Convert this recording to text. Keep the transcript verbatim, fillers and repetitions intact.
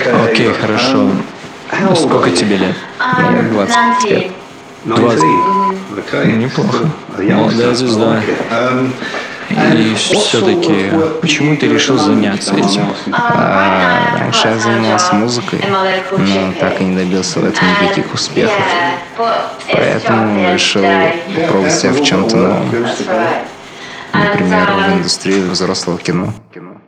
Окей, хорошо. Сколько тебе лет? Мне двадцать лет. Двадцать. Неплохо. Молодая звезда. И все-таки, почему ты решил заняться этим? А, раньше я занимался музыкой, но так и не добился в этом никаких успехов. Поэтому решил попробовать себя в чем-то новом. Например, в индустрии взрослого кино.